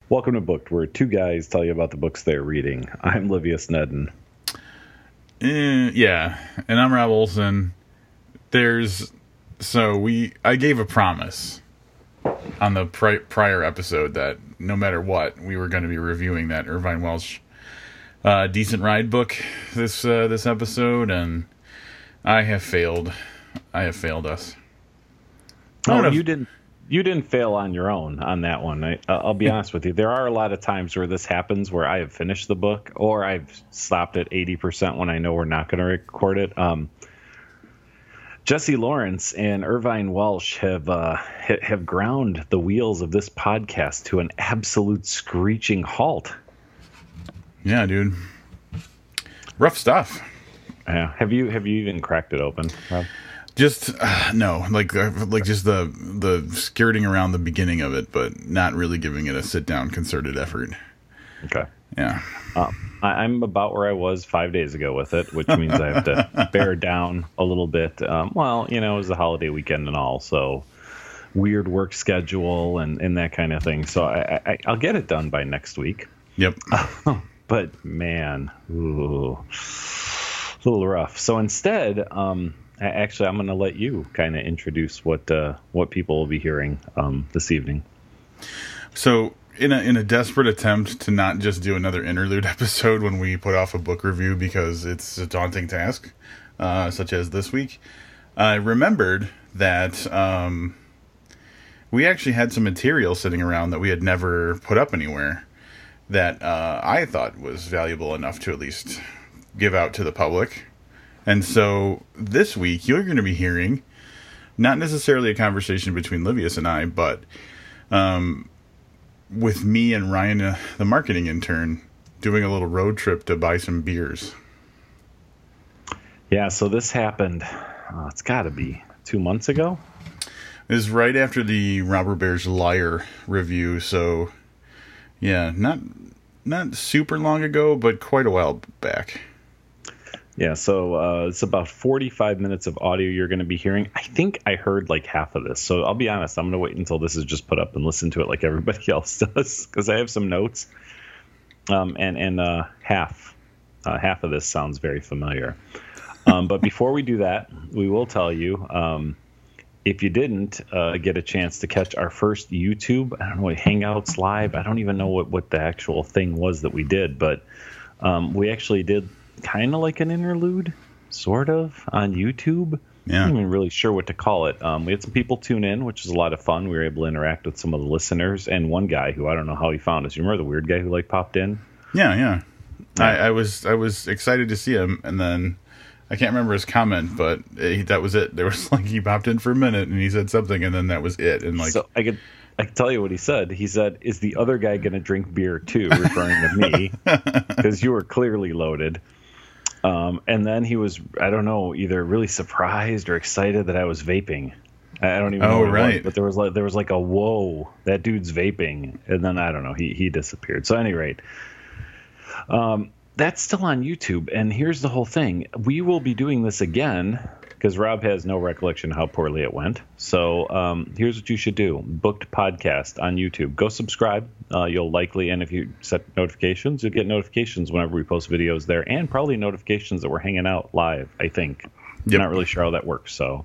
Welcome to Booked, where two guys tell you about the books they're reading. I'm Livius Nedden. Yeah, and I'm Rob Olson. I gave a promise on the prior episode that no matter what, we were going to be reviewing that Irvine Welsh Decent Ride book this episode, and I have failed. I have failed us. You didn't fail on your own on that one. I'll be honest with you. There are a lot of times where this happens where I have finished the book or I've stopped at 80% when I know we're not going to record it. Jesse Lawrence and Irvine Welsh have ground the wheels of this podcast to an absolute screeching halt. Yeah, dude. Rough stuff. Yeah. Have you even cracked it open, Rob? Just no, like just the skirting around the beginning of it, but not really giving it a sit down concerted effort. Okay. Yeah. I'm about where I was 5 days ago with it, which means I have to bear down a little bit. It was the holiday weekend and all, so weird work schedule and that kind of thing. So I'll get it done by next week. Yep. But man, a little rough. So instead, actually, I'm going to let you kind of introduce what people will be hearing this evening. So, in a desperate attempt to not just do another interlude episode when we put off a book review because it's a daunting task, such as this week, I remembered that we actually had some material sitting around that we had never put up anywhere that I thought was valuable enough to at least give out to the public. And so this week you're going to be hearing not necessarily a conversation between Livius and I, but with me and Ryan, the marketing intern, doing a little road trip to buy some beers. Yeah, so this happened, it's got to be 2 months ago. It was right after the Robber Bears Liar review, so yeah, not super long ago, but quite a while back. Yeah, so it's about 45 minutes of audio you're going to be hearing. I think I heard like half of this. So I'll be honest, I'm going to wait until this is just put up and listen to it like everybody else does, because I have some notes. And half of this sounds very familiar. But before we do that, we will tell you, if you didn't get a chance to catch our first YouTube, I don't know, Hangouts Live. I don't even know what the actual thing was that we did, but we actually did kind of like an interlude, sort of, on YouTube. Yeah. I'm not even really sure what to call it. We had some people tune in, which was a lot of fun. We were able to interact with some of the listeners, and one guy who I don't know how he found us. You remember the weird guy who popped in? Yeah. I was excited to see him, and then I can't remember his comment, but that was it. There was he popped in for a minute and he said something, and then that was it. And so I can tell you what he said. He said, "Is the other guy going to drink beer too?" Referring to me, because you were clearly loaded. And then he was, I don't know, either really surprised or excited that I was vaping. I don't even know what it was, but there was like a whoa, that dude's vaping, and then I don't know, he disappeared. So at any rate, that's still on YouTube. And here's the whole thing: we will be doing this again because Rob has no recollection of how poorly it went. So here's what you should do: Booked Podcast on YouTube. Go subscribe. You'll likely, and if you set notifications, you'll get notifications whenever we post videos there, and probably notifications that we're hanging out live, I think. Yep. I'm not really sure how that works. So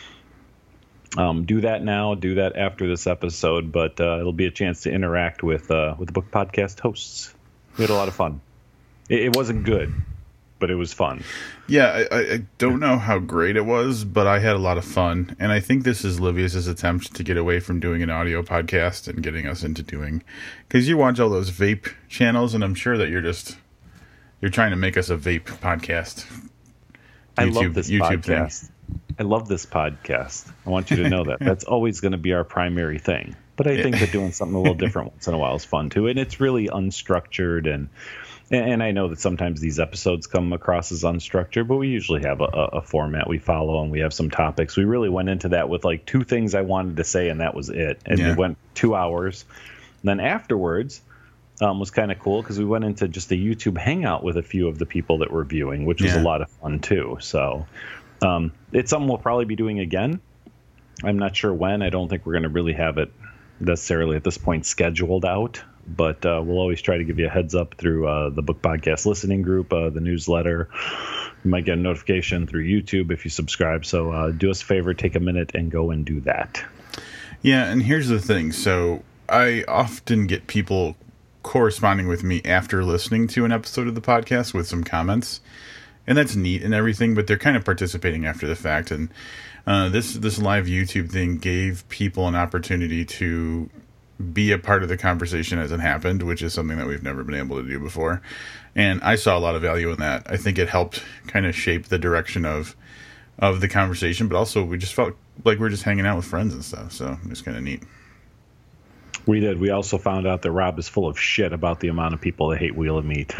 do that now. Do that after this episode, but it'll be a chance to interact with the Booked Podcast hosts. We had a lot of fun. It wasn't good, but it was fun. Yeah, I don't know how great it was, but I had a lot of fun. And I think this is Livius's attempt to get away from doing an audio podcast and getting us into doing... Because you watch all those vape channels, and I'm sure that you're trying to make us a vape podcast. I love this podcast. I love this podcast. I want you to know that. That's always going to be our primary thing. But I think that doing something a little different once in a while is fun, too. And it's really unstructured, and I know that sometimes these episodes come across as unstructured, but we usually have a format we follow, and we have some topics. We really went into that with like two things I wanted to say, and that was it. And it went 2 hours. And then afterwards was kind of cool because we went into just a YouTube hangout with a few of the people that were viewing, which was a lot of fun too. So it's something we'll probably be doing again. I'm not sure when. I don't think we're going to really have it necessarily at this point scheduled out. but we'll always try to give you a heads up through the Book Podcast listening group, the newsletter. You might get a notification through YouTube if you subscribe. So do us a favor, take a minute and go and do that. Yeah, and here's the thing. So I often get people corresponding with me after listening to an episode of the podcast with some comments. And that's neat and everything, but they're kind of participating after the fact. And this live YouTube thing gave people an opportunity to be a part of the conversation as it happened, which is something that we've never been able to do before. And I saw a lot of value in that. I think it helped kind of shape the direction of the conversation, but also we just felt like we're just hanging out with friends and stuff. So it's kind of neat. We did. We also found out that Rob is full of shit about the amount of people that hate Wheel of Meat.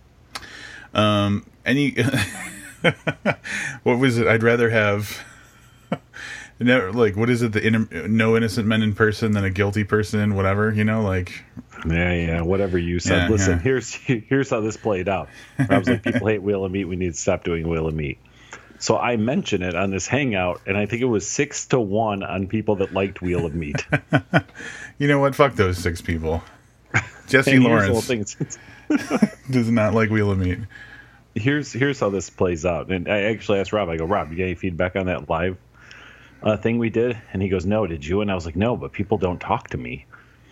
What was it? I'd rather have what is it? No innocent men in person than a guilty person, whatever, whatever you said. Yeah, Listen, here's how this played out. I was like, people hate Wheel of Meat. We need to stop doing Wheel of Meat. So I mentioned it on this hangout, and I think it was 6-1 on people that liked Wheel of Meat. You know what? Fuck those 6 people. Jesse Lawrence does not like Wheel of Meat. Here's how this plays out. And I actually asked Rob, I go, Rob, you got any feedback on that live thing we did? And he goes, no, did you? And I was like, no, but people don't talk to me.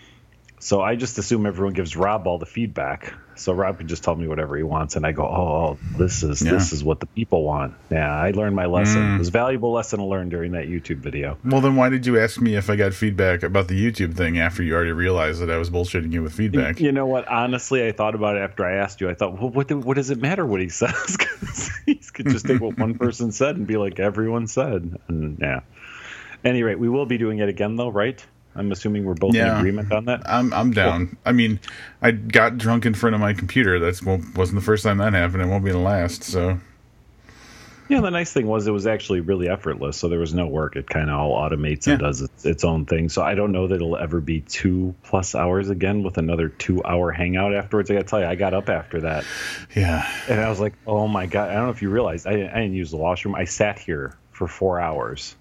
So I just assume everyone gives Rob all the feedback. So Rob can just tell me whatever he wants. And I go, this is what the people want. Yeah, I learned my lesson. It was a valuable lesson to learn during that YouTube video. Well, then why did you ask me if I got feedback about the YouTube thing after you already realized that I was bullshitting you with feedback? You know what? Honestly, I thought about it after I asked you. I thought, well, what does it matter what he says? Because he could just take what one person said and be like, everyone said. And yeah. At any rate, we will be doing it again, though, right? I'm assuming we're both in agreement on that. I'm down. Cool. I mean, I got drunk in front of my computer. Wasn't the first time that happened. It won't be the last. So, yeah. The nice thing was it was actually really effortless. So there was no work. It kind of all automates and does its own thing. So I don't know that it'll ever be 2+ hours again with another 2-hour hangout afterwards. I got to tell you, I got up after that. Yeah. And I was like, oh my God. I don't know if you realized I didn't use the washroom. I sat here for 4 hours.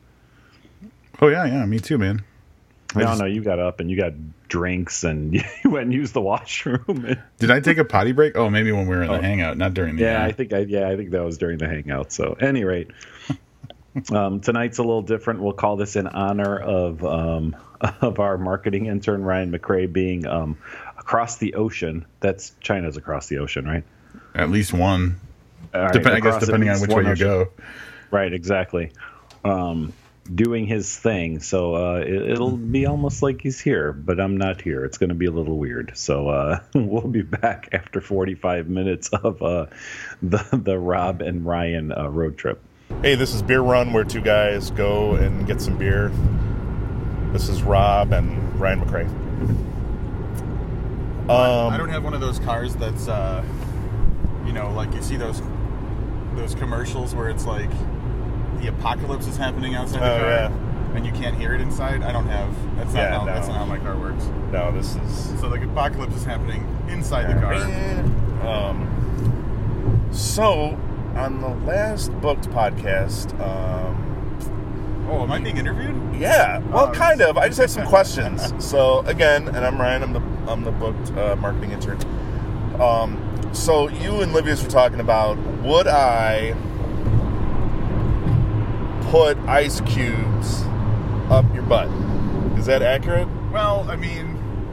Oh yeah. Me too, man. No, you got up and you got drinks and you went and used the washroom. Did I take a potty break? Oh, maybe when we were in the hangout, not during the. I think that was during the hangout. So, at any rate, tonight's a little different. We'll call this in honor of our marketing intern Ryan McRae being across the ocean. That's China's across the ocean, right? At least one. Right, I guess depending on which way you go. Right, exactly. Doing his thing, so it'll be almost like he's here, but I'm not here. It's going to be a little weird. So we'll be back after 45 minutes of the Rob and Ryan road trip. Hey, this is Beer Run, where 2 guys go and get some beer. This is Rob and Ryan McRae. I don't have one of those cars that's, like you see those commercials where it's like the apocalypse is happening outside the car, and you can't hear it inside. I don't have. That's not how my car works. No, this is. So the apocalypse is happening inside the car. So on the last booked podcast. Am I being interviewed? Yeah. Well, kind of. I just have some questions. So again, and I'm Ryan. I'm the booked marketing intern. So you and Livius were talking about, would I put ice cubes up your butt? Is that accurate? Well, I mean,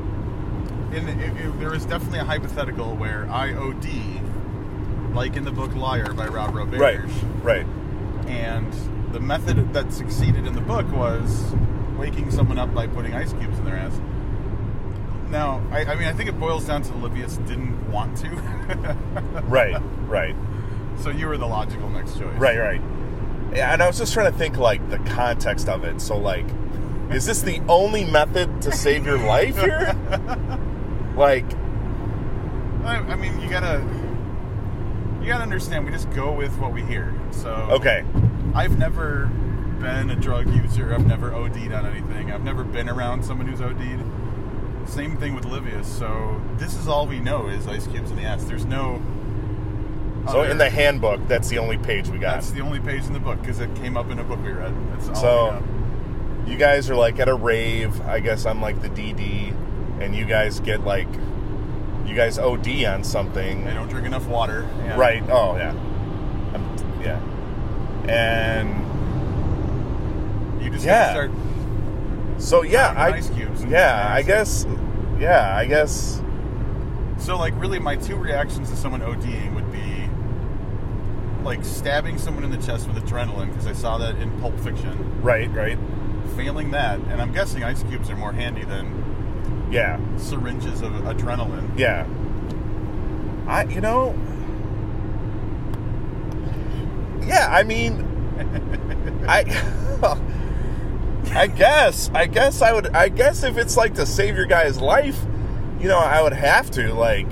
there is definitely a hypothetical where I OD, like in the book Liar by Rob Roberge. Right. And the method that succeeded in the book was waking someone up by putting ice cubes in their ass. Now, I think it boils down to Livius didn't want to. Right. So you were the logical next choice. Right. Yeah, and I was just trying to think, like, the context of it. So, like, is this the only method to save your life here? Like, I mean, you gotta understand, we just go with what we hear. So, okay. I've never been a drug user. I've never OD'd on anything. I've never been around someone who's OD'd. Same thing with Livius. So, this is all we know is ice cubes in the ass. There's no... So in the handbook, that's the only page we got. That's the only page in the book, because it came up in a book we read. That's all we know. You guys are like at a rave. I guess I'm like the DD, and you guys get like you guys OD on something. They don't drink enough water. Yeah. Right. Oh, yeah. Yeah. And you just gotta start. So ice cubes. I guess. Yeah, I guess. So like, really, my two reactions to someone ODing would be like stabbing someone in the chest with adrenaline, because I saw that in Pulp Fiction. Right. Failing that, and I'm guessing ice cubes are more handy than syringes of adrenaline. Yeah. I mean, I guess if it's like to save your guy's life, I would have to, like,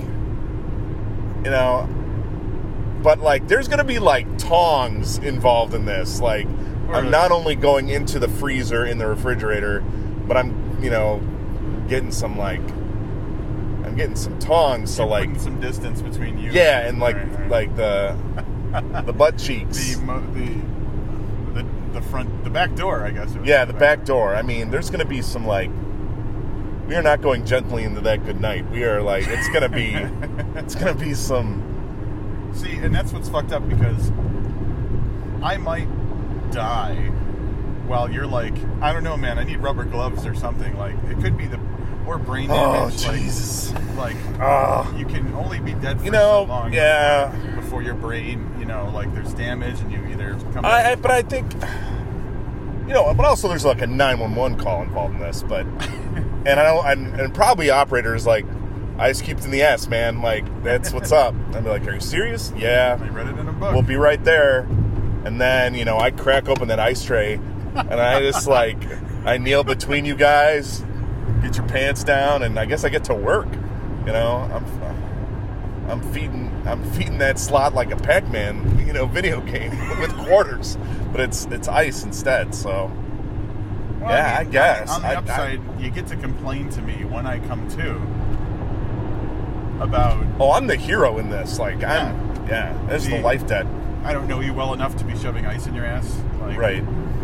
but like there's gonna be like tongs involved in this. Like, I'm not only going into the freezer in the refrigerator, but I'm getting some tongs, so like putting some distance between you. Yeah, and like the butt cheeks. The back door, I guess. The back door. I mean, there's going to be some, like, we are not going gently into that good night. We are like, it's going to be some. See, and that's what's fucked up, because I might die while you're like, I don't know, man, I need rubber gloves or something. Like, it could be or brain damage. Oh, Jesus. Like, you can only be dead for so long. Yeah. Before your brain, like, there's damage and you either come back. But I think, but also there's like a 911 call involved in this, but, and probably operators like, ice cubes in the ass, man. Like, that's what's up. I'd be like, are you serious? Yeah. I read it in a book. We'll be right there. And then, I crack open that ice tray, and I just, like, I kneel between you guys, get your pants down, and I guess I get to work. I'm feeding that slot like a Pac-Man, video game with quarters, but it's ice instead. So, well, I guess on the upside, you get to complain to me when I come to about. Oh, I'm the hero in this. Like, this is the life debt. I don't know you well enough to be shoving ice in your ass. Like, right.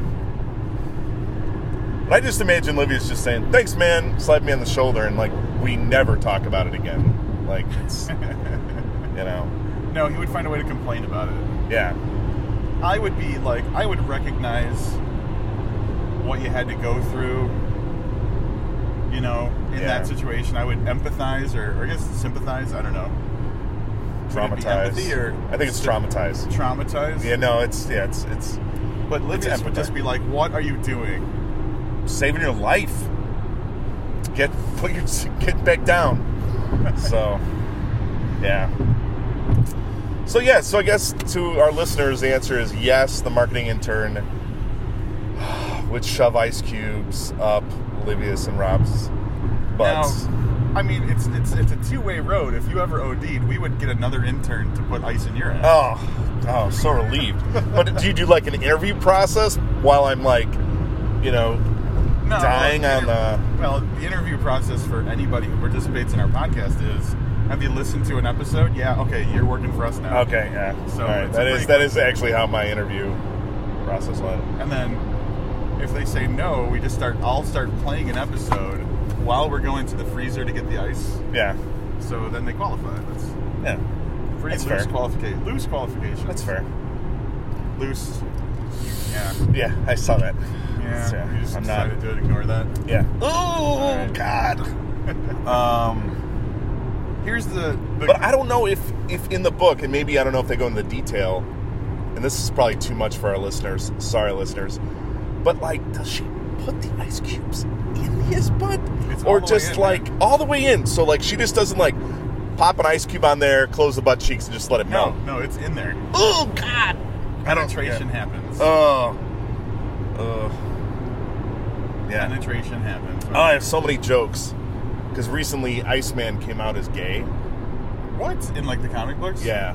But I just imagine Livia's just saying, thanks, man, slap me on the shoulder, and, like, we never talk about it again. Like, it's, No, he would find a way to complain about it. Yeah. I would be, like, I would recognize what you had to go through, in that situation. I would empathize, or I guess sympathize, I don't know. Traumatize. I think it's traumatize. Traumatize? Yeah, no, it's. But Livius would just be like, what are you doing? Saving your life. Get back down. So, yeah. So I guess to our listeners, the answer is yes, the marketing intern would shove ice cubes up Livius and Rob's butts. Now, I mean, it's a two-way road. If you ever OD'd, we would get another intern to put ice in your ass. Oh, so relieved. But do you do like an interview process while I'm like, dying on the... Well, the interview process for anybody who participates in our podcast is, have you listened to an episode? Yeah, okay, you're working for us now. Okay, yeah. So all right, that is actually how my interview process went. And then if they say no, I'll start playing an episode while we're going to the freezer to get the ice. Yeah. So then they qualify. Loose qualification. That's fair. Loose. Yeah. Yeah, I saw that. Yeah. You just decided to ignore that. Yeah. Oh, right. God. Here's the But I don't know if in the book, and maybe I don't know if they go into detail, and this is probably too much for our listeners. Sorry, listeners. But, like, does she put the ice cubes in his butt? Or just, like, all the way in? So, like, she just doesn't, like, pop an ice cube on there, close the butt cheeks, and just let it melt? No, it's in there. Oh, God! Penetration happens. Yeah. Penetration happens. Oh, I have so many jokes. Because recently, Iceman came out as gay. What? In, like, the comic books? Yeah.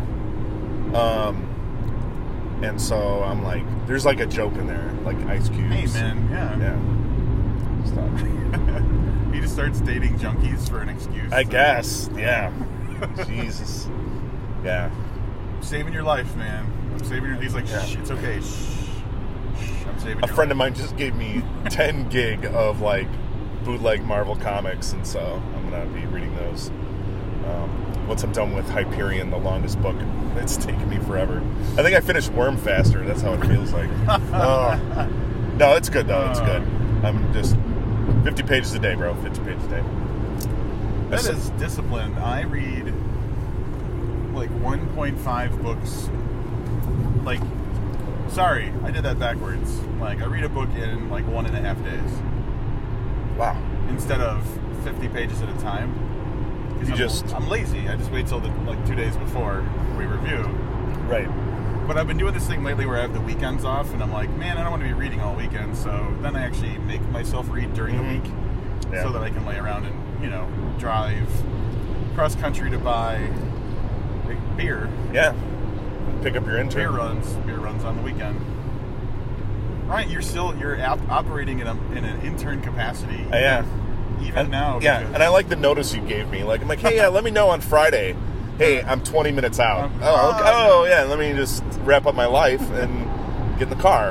And so I'm like, there's like a joke in there, like ice cubes. Hey, man, yeah. Stop. He just starts dating junkies for an excuse. I guess, yeah. Jesus. Yeah. I'm saving your life, man. I'm saving your... He's like, shh, it's okay. Shh. I'm saving A friend of mine just gave me 10 gig of, like, bootleg Marvel comics, and so I'm going to be reading those. once I'm done with Hyperion, the longest book. It's taken me forever. I think I finished Worm faster. That's how it feels like. No, it's good though. It's good. I'm just 50 pages a day, bro. 50 pages a day. That is discipline. I read like 1.5 books. Like, sorry, I did that backwards. Like, I read a book in like 1.5 days. Wow. Instead of 50 pages at a time. I'm lazy. I just wait till 2 days before we review. Right. But I've been doing this thing lately where I have the weekends off, and I'm like, man, I don't want to be reading all weekend. So then I actually make myself read during the week, so that I can lay around and drive cross country to buy beer. Yeah. Pick up your intern. Beer runs on the weekend. Right, you're operating in an intern capacity. Yeah. Even now. Yeah, and I like the notice you gave me. Like, I'm like, hey, let me know on Friday. Hey, I'm 20 minutes out. Yeah, let me just wrap up my life and get in the car,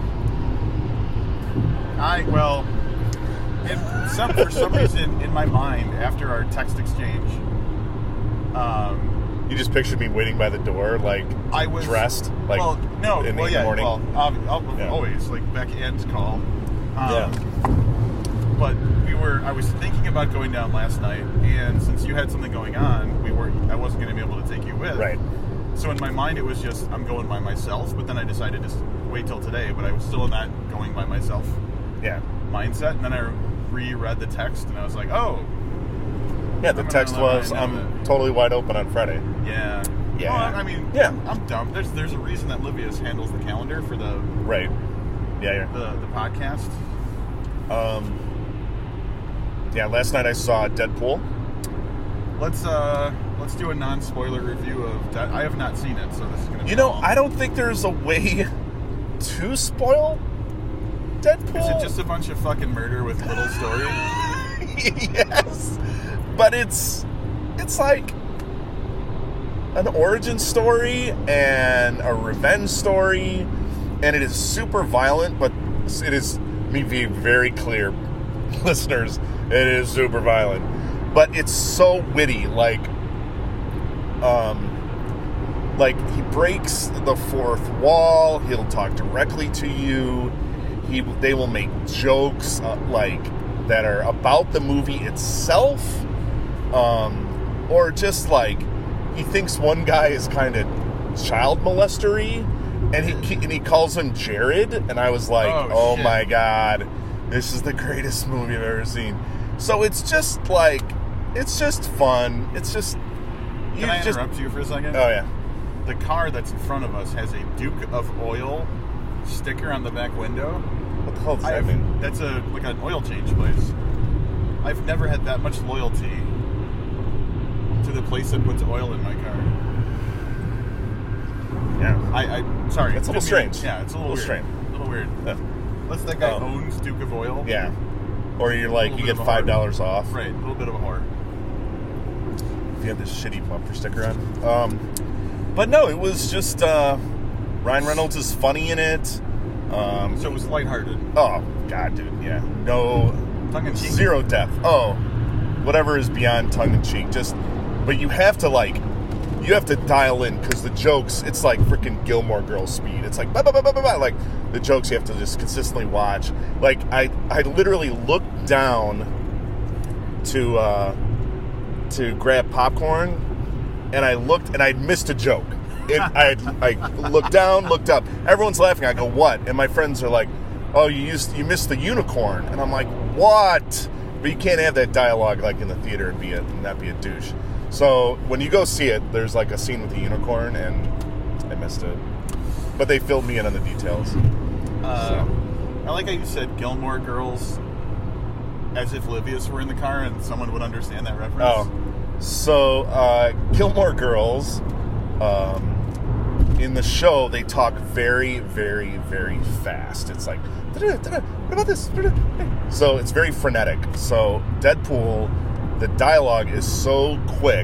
For some reason, in my mind, after our text exchange, you just pictured me waiting by the door, like, I was dressed, like, in the morning. Always, like, Beck Ann's call. But I was thinking about going down last night, and since you had something going on, I wasn't going to be able to take you with. Right. So in my mind, it was just, I'm going by myself, but then I decided to wait till today, but I was still in that going by myself mindset, and then I reread the text, and I was like, oh. Yeah, the text was, I'm totally wide open on Friday. Yeah. Yeah. Well, I mean, I'm dumb. There's a reason that Livius handles the calendar for the... Right. Yeah. The podcast. Yeah, last night I saw Deadpool. Let's do a non-spoiler review of that. I have not seen it, so this is going to be I don't think there's a way to spoil Deadpool. Is it just a bunch of fucking murder with little story? Yes. But it's like an origin story and a revenge story, and it is super violent, but it is, me being very clear, listeners, it is super violent. But it's so witty, like he breaks the fourth wall, he'll talk directly to you, they will make jokes that are about the movie itself, or just like he thinks one guy is kind of child molestery, and he calls him Jared, and I was like, oh my god, this is the greatest movie I've ever seen. So it's just like, it's just fun. It's just... Can I interrupt you for a second? Oh, yeah. The car that's in front of us has a Duke of Oil sticker on the back window. What the hell does that mean? That's like an oil change place. I've never had that much loyalty to the place that puts oil in my car. Yeah. Sorry. It's a little strange. Yeah, it's a little weird. strange. A little weird. Yeah. Unless that guy owns Duke of Oil. Yeah. Or you're like, you get $5 off. Right, a little bit of a whore. If you had this shitty bumper sticker on. But no, it was just, Ryan Reynolds is funny in it. So it was lighthearted. Oh, God, dude, yeah. No, tongue-in-cheek. Zero depth. Oh, whatever is beyond tongue-in-cheek. But you have to, dial in, because the jokes, it's like freaking Gilmore Girls speed. It's like, bah, bah, bah, bah, bah, bah. Like, the jokes you have to just consistently watch. Like, I literally looked down to grab popcorn, and I looked, and I missed a joke. I looked down, looked up. Everyone's laughing. I go, what? And my friends are like, oh, you missed the unicorn. And I'm like, what? But you can't have that dialogue like in the theater and not be a douche. So when you go see it, there's like a scene with the unicorn, and I missed it. But they filled me in on the details. I like how you said Gilmore Girls as if Livius were in the car and someone would understand that reference. Oh. So, Gilmore Girls, in the show, they talk very, very, very fast. It's like, what about this? So it's very frenetic. So Deadpool, the dialogue is so quick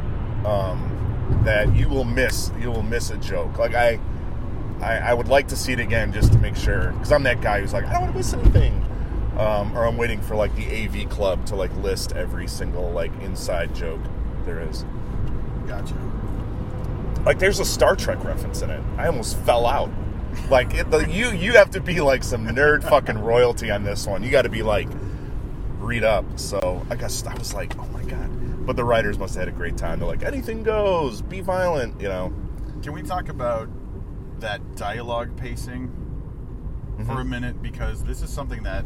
that you will miss a joke. Like I would like to see it again just to make sure, because I'm that guy who's like, I don't want to miss anything, or I'm waiting for like the AV Club to like list every single like inside joke. there is. Gotcha. Like, there's a Star Trek reference in it. I almost fell out. Like, you have to be, like, some nerd fucking royalty on this one. You got to be, like, read up. So, I was like, oh, my God. But the writers must have had a great time. They're like, anything goes. Be violent, you know. Can we talk about that dialogue pacing for a minute? Because this is something that...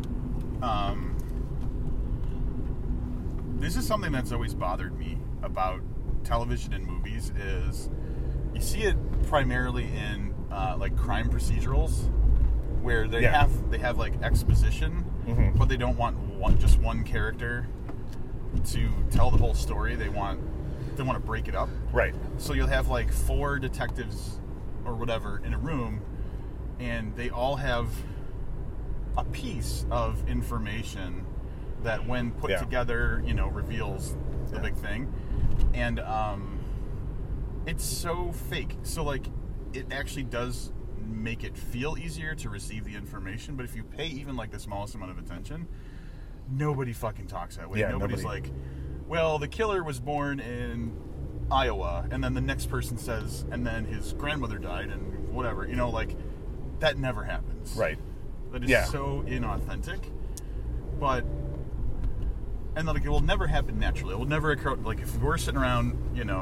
this is something that's always bothered me about television and movies is you see it primarily in like crime procedurals where they have like exposition, but they don't want just one character to tell the whole story. They want to break it up. Right. So you'll have like 4 detectives or whatever in a room, and they all have a piece of information that when put together, reveals the big thing. And it's so fake. So, like, it actually does make it feel easier to receive the information, but if you pay even, like, the smallest amount of attention, nobody fucking talks that way. Nobody's like, well, the killer was born in Iowa, and then the next person says, and then his grandmother died, and whatever. Like, that never happens. Right. That is so inauthentic. But... And like it will never happen naturally. It will never occur. Like if we're sitting around,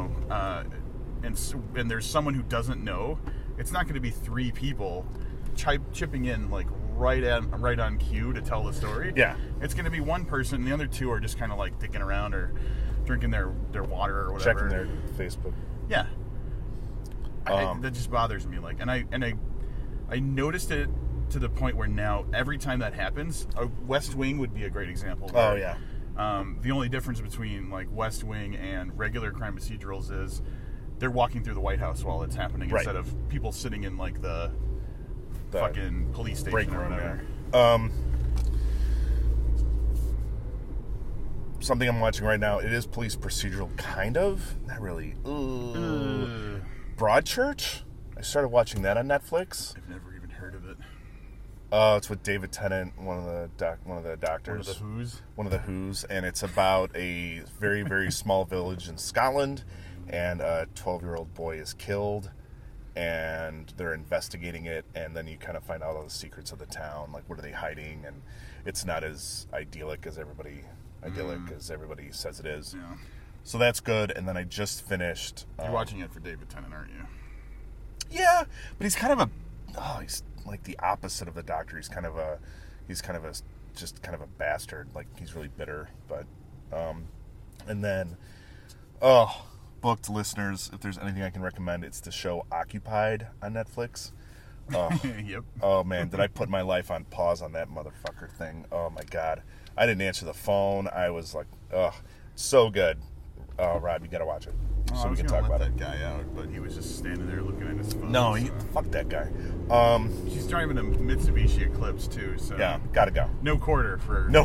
and there's someone who doesn't know, it's not going to be 3 people chipping in like right on cue to tell the story. Yeah, it's going to be one person, and the other 2 are just kind of like dicking around or drinking their water or whatever, checking their Facebook. Yeah, that just bothers me. Like, and I noticed it to the point where now every time that happens, West Wing would be a great example. Oh yeah. The only difference between like West Wing and regular crime procedurals is they're walking through the White House while it's happening instead of people sitting in like the fucking police station or whatever. Something I'm watching right now, it is police procedural, kind of. Not really. Broadchurch? I started watching that on Netflix. I've never even heard of it. It's with David Tennant, one of the doctors. One of the Who's, and it's about a very, very small village in Scotland, and a 12-year-old boy is killed, and they're investigating it, and then you kind of find out all the secrets of the town, like what are they hiding, and it's not as idyllic as everybody says it is. Yeah. So that's good, and then I just finished... You're watching it for David Tennant, aren't you? Yeah, but he's kind of he's like the opposite of the Doctor. He's kind of a bastard. Like, he's really bitter. But and then booked listeners, if there's anything I can recommend, it's the show Occupied on Netflix. Yep. Oh man, did I put my life on pause on that motherfucker thing? Oh my god, I didn't answer the phone. I was like, so good. Rob, you gotta watch it so we can talk about that guy out, but he was just standing there looking at his phone. No, fuck that guy. He's driving a Mitsubishi Eclipse too, so yeah, gotta go. No quarter.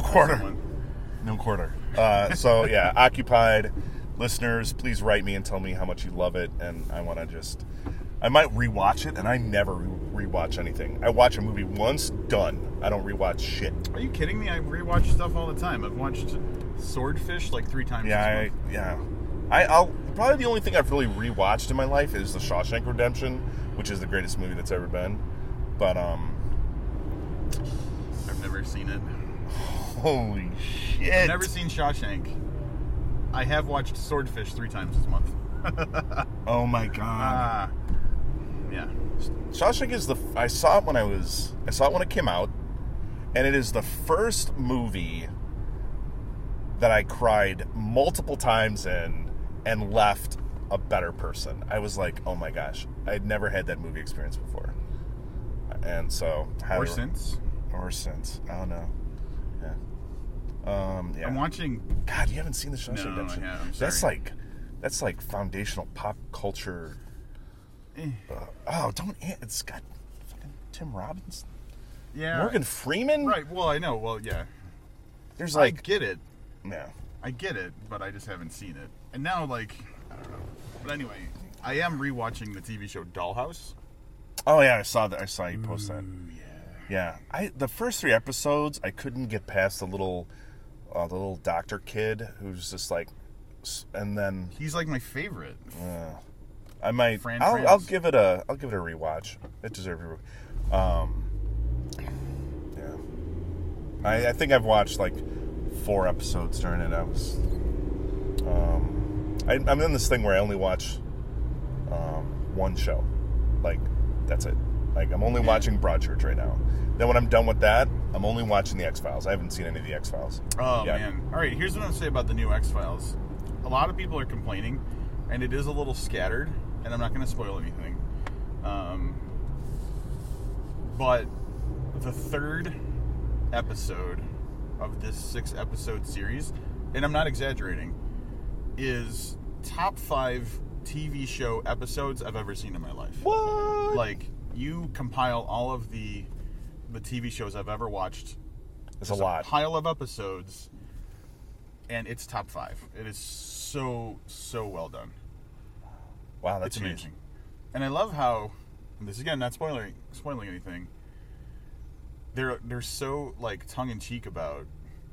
So yeah, Occupied. Listeners, please write me and tell me how much you love it, and I might rewatch it, and I never rewatch anything. I watch a movie once, done. I don't rewatch shit. Are you kidding me? I rewatch stuff all the time. I've watched Swordfish like 3 times. I'll probably the only thing I've really rewatched in my life is The Shawshank Redemption, which is the greatest movie that's ever been. But I've never seen it. Holy shit! I've never seen Shawshank. I have watched Swordfish 3 times this month. Oh my god! Yeah. Shawshank is I saw it when it came out, and it is the first movie that I cried multiple times in and left a better person. I was like, oh my gosh, I'd never had that movie experience before. And so... Or since. I don't know. Yeah. I'm watching... God, you haven't seen The Shawshank Redemption? No, I'm sorry. That's like foundational pop culture. It's got fucking Tim Robbins. Yeah. Morgan Freeman? Right, well, I know. Well, yeah. There's like... I get it. Yeah. I get it, but I just haven't seen it. And now, like, I don't know. But anyway, I am rewatching the TV show Dollhouse. Oh, yeah, I saw that. I saw you post that. Yeah. Yeah. The first 3 episodes, I couldn't get past the little doctor kid who's just like, and then he's like my favorite. I might. I'll give it a rewatch. It deserves a rewatch. Yeah. I think I've watched like 4 episodes during it. I'm in this thing where I only watch one show. Like, that's it. Like, I'm only watching Broadchurch right now. Then when I'm done with that, I'm only watching the X-Files. I haven't seen any of the X-Files. Oh, yet. Man. All right, here's what I'm going to say about the new X-Files. A lot of people are complaining, and it is a little scattered, and I'm not going to spoil anything. But the 3rd episode of this 6-episode series, and I'm not exaggerating, is top 5 TV show episodes I've ever seen in my life. What? Like, you compile all of the TV shows I've ever watched. It's a lot. Pile of episodes, and it's top 5. It is so well done. Wow, that's it's amazing. And I love how, and this again, not spoiling anything. They're so like tongue in cheek about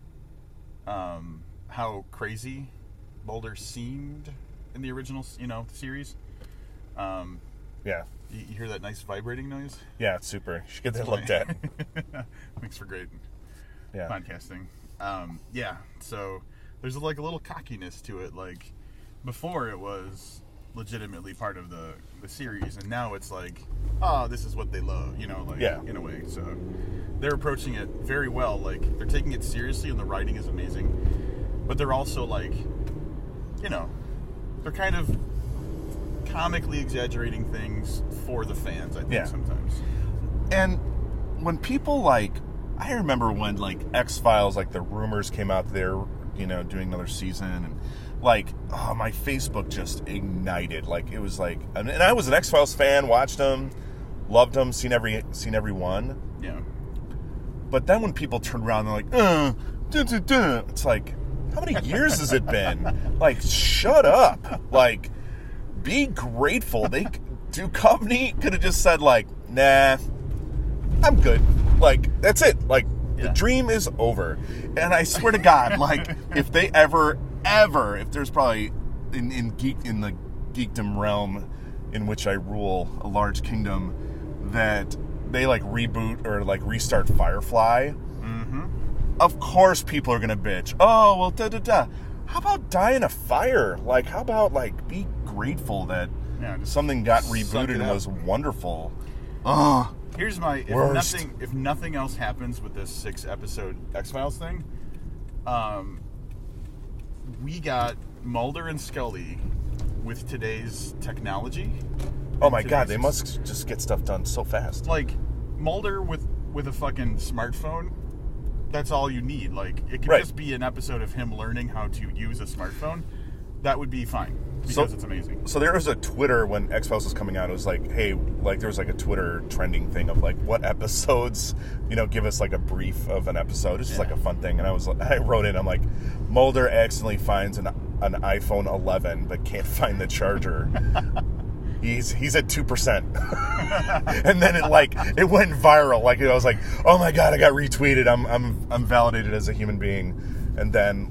how crazy Mulder seemed in the original, series. Yeah. You hear that nice vibrating noise? Yeah, it's super. You should get that looked at. Makes for great podcasting. So there's like a little cockiness to it. Like, before it was legitimately part of the series, and now it's like, oh, this is what they love, in a way. So they're approaching it very well. Like, they're taking it seriously, and the writing is amazing. But they're also like, they're kind of comically exaggerating things for the fans, I think, sometimes. And when people I remember when X-Files, the rumors came out they're, doing another season, and my Facebook just ignited. It was and I was an X-Files fan, watched them, loved them, seen every one. Yeah. But then when people turned around, they're like, it's like, how many years has it been? Shut up. Be grateful. Duchovny could have just said, nah, I'm good. That's it. The dream is over. And I swear to God, if they if there's probably in the geekdom realm in which I rule a large kingdom, that they reboot or restart Firefly, of course people are gonna bitch. Oh, well, how about die in a fire? How about be grateful that something got rebooted and was wonderful. Here's my if nothing else happens with this 6-episode X-Files thing, we got Mulder and Scully with today's technology. Oh my God, they must just get stuff done so fast. Mulder with a fucking smartphone. That's all you need. It could just be an episode of him learning how to use a smartphone. That would be fine because it's amazing. So there was a Twitter when X-Files was coming out. It was hey, there was a Twitter trending thing of what episodes, give us a brief of an episode. It's just a fun thing. And I wrote in, I'm like, Mulder accidentally finds an iPhone 11 but can't find the charger. He's at 2%, and then it went viral. I was like, oh my God, I got retweeted. I'm validated as a human being, and then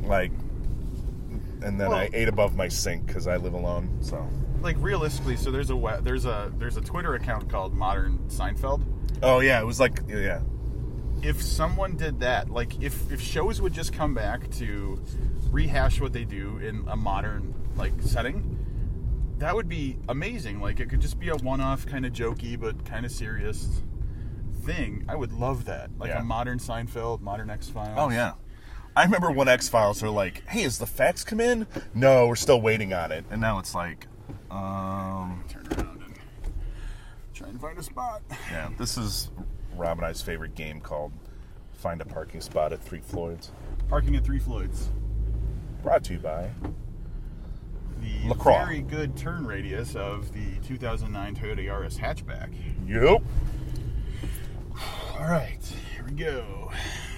I ate above my sink because I live alone. So realistically, so there's a Twitter account called Modern Seinfeld. Oh yeah, it was If someone did that, if shows would just come back to rehash what they do in a modern setting. That would be amazing. It could just be a one-off, kind of jokey, but kind of serious thing. I would love that. A modern Seinfeld, modern X-Files. Oh, yeah. I remember when X-Files are hey, has the fax come in? No, we're still waiting on it. And now it's turn around and try and find a spot. Yeah, this is Rob and I's favorite game called Find a Parking Spot at Three Floyds. Parking at Three Floyds. Brought to you by the LaCroix. Very good turn radius of the 2009 Toyota Yaris hatchback. Yep. All right, here we go.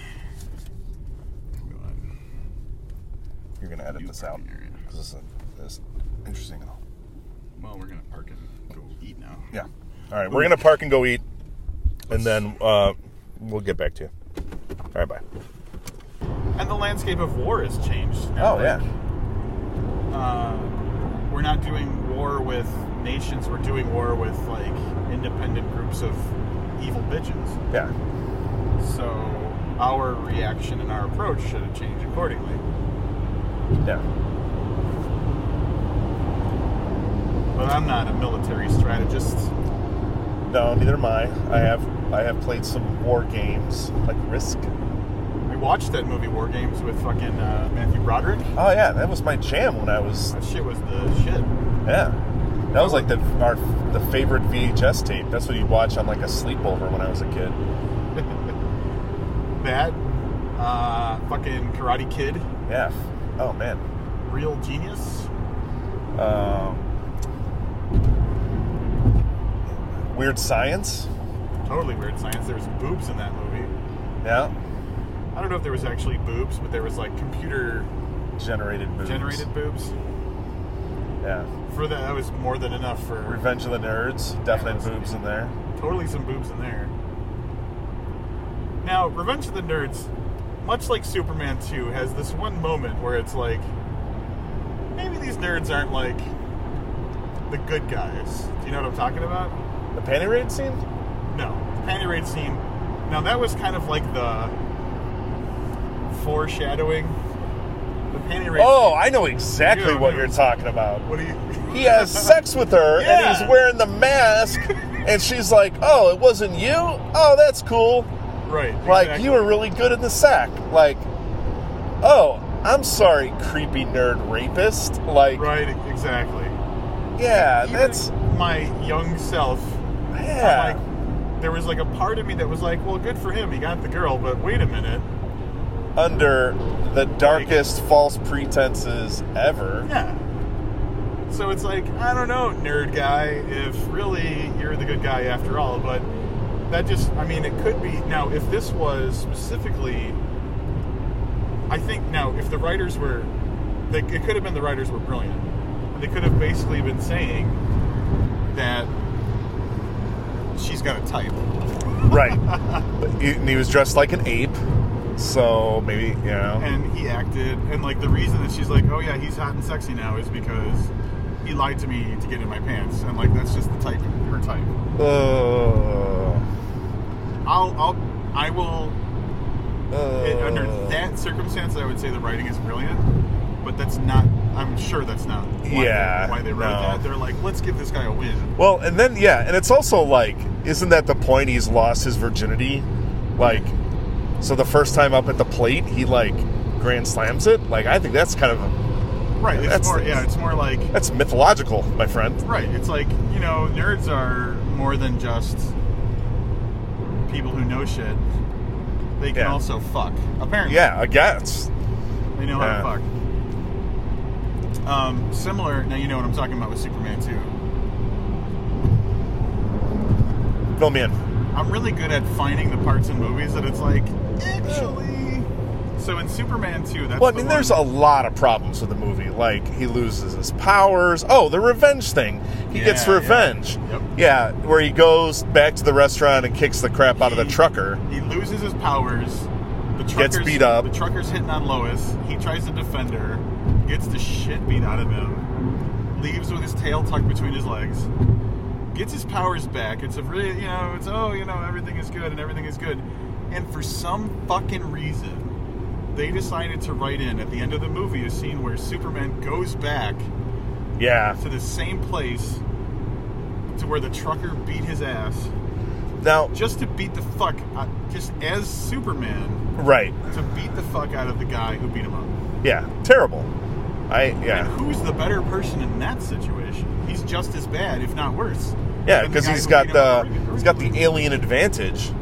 You're gonna edit this out because this is interesting. Well, we're gonna park and go eat now. Yeah. All right, we're gonna park and go eat, and then we'll get back to you. All right, bye. And the landscape of war has changed. Oh yeah. we're not doing war with nations. We're doing war with like independent groups of evil bitches. Yeah. So our reaction and our approach should have changed accordingly. Yeah. But I'm not a military strategist. No, neither am I. I have played some war games like Risk. I watched that movie War Games with fucking Matthew Broderick. Oh yeah, that was my jam when I was. That shit was the shit. Yeah, that was like the favorite VHS tape. That's what you'd watch on like a sleepover when I was a kid. That, fucking Karate Kid. Yeah. Oh man. Real Genius. Weird Science. Totally Weird Science. There was boobs in that movie. Yeah. I don't know if there was actually boobs, but there was like computer generated boobs. Yeah. For that was more than enough for Revenge of the Nerds. Definite boobs in there. Totally some boobs in there. Now, Revenge of the Nerds, much like Superman 2, has this one moment where it's like, maybe these nerds aren't like the good guys. Do you know what I'm talking about? The panty raid scene? No. The panty raid scene. Now, that was kind of like the foreshadowing. The panty raid Oh, scene. I know exactly what you're talking about. What do you... He has sex with her, Yeah. and he's wearing the mask, and she's like, oh, it wasn't you? Oh, that's cool. Right. Like, exactly. you were really good in the sack. Like, oh, I'm sorry, creepy nerd rapist. Like, Right, exactly. yeah, Even that's... my young self. Yeah. Like, there was like a part of me that was like, well, good for him, he got the girl, but wait a minute. Under the darkest false pretenses ever. Yeah. So it's like, I don't know, nerd guy, if really you're the good guy after all, but that just, I mean, it could be, now, if this was specifically, I think, now, if the writers were, it could have been the writers were brilliant. And they could have basically been saying that she's got a type. Right. And he was dressed like an ape, so maybe, you know. And he acted, and like the reason that she's like, oh yeah, he's hot and sexy now is because he lied to me to get in my pants, and like that's just the type, her type. I will. Under that circumstance, I would say the writing is brilliant, but that's not. I'm sure that's not why they wrote that. They're like, let's give this guy a win. Well, and then and it's also like, isn't that the point? He's lost his virginity, like. So the first time up at the plate, he like grand slams it. Like, I think that's kind of right. It's more like that's mythological, my friend. Right. It's like, you know, nerds are more than just people who know shit. They can also fuck. Apparently. Yeah, I guess they know how to fuck. Similar. Now you know what I'm talking about with Superman 2. Fill me in. I'm really good at finding the parts in movies that it's like, actually. So in Superman 2, that's well, I mean, there's a lot of problems with the movie. Like, he loses his powers. Oh, the revenge thing. He gets revenge. Yeah. Yep. Yeah, where he goes back to the restaurant and kicks the crap out of the trucker. He loses his powers. The gets beat up. The trucker's hitting on Lois. He tries to defend her. Gets the shit beat out of him. Leaves with his tail tucked between his legs. Gets his powers back. It's a really, you know, it's, oh, you know, everything is good and everything is good. And for some fucking reason, they decided to write in at the end of the movie a scene where Superman goes back to the same place to where the trucker beat his ass. Now, just to beat the fuck out, just as Superman. Right. To beat the fuck out of the guy who beat him up. Yeah, terrible. And who's the better person in that situation? He's just as bad, if not worse. Yeah, because he's got the alien advantage.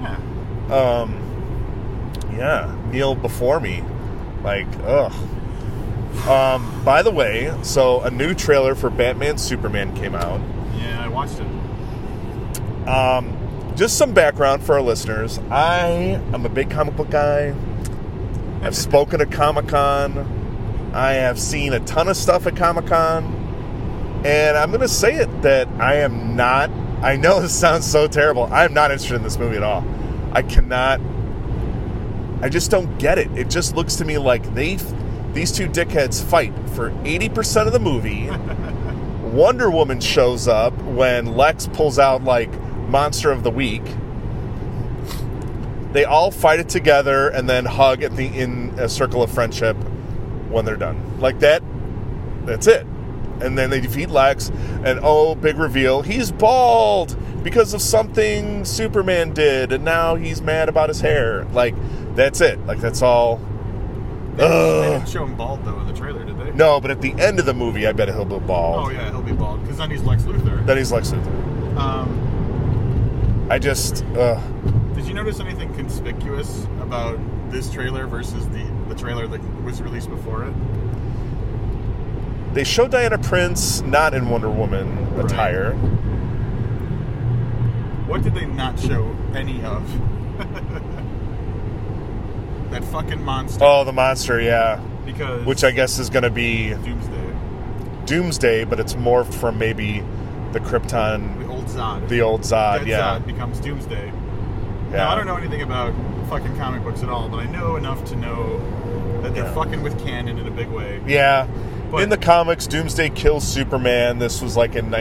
Yeah. Kneel before me. Like, ugh. By the way, so a new trailer for Batman Superman came out. Yeah, I watched it. Just some background for our listeners. I am a big comic book guy. I've spoken at Comic-Con. I have seen a ton of stuff at Comic-Con. And I'm going to say it that I am not... I know this sounds so terrible. I am not interested in this movie at all. I cannot... I just don't get it. It just looks to me like the these two dickheads fight for 80% of the movie. Wonder Woman shows up when Lex pulls out, like, Monster of the Week. They all fight it together and then hug in a circle of friendship when they're done. Like that. That's it. And then they defeat Lex, and big reveal, he's bald because of something Superman did, and now he's mad about his hair. Like, that's it. Like, that's all. They didn't show him bald, though, in the trailer, did they? No, but at the end of the movie, I bet he'll be bald. Oh, yeah, he'll be bald, because then he's Lex Luthor. I just... Did you notice anything conspicuous about this trailer versus the trailer that was released before it? They showed Diana Prince not in Wonder Woman attire. What did they not show any of? That fucking monster. Oh, the monster, yeah. Because which I guess is going to be Doomsday, but it's morphed from maybe the Krypton. The old Zod. yeah. Zod becomes Doomsday. Yeah. Now, I don't know anything about fucking comic books at all, but I know enough to know that they're fucking with canon in a big way. Yeah. But in the comics, Doomsday kills Superman. This was like in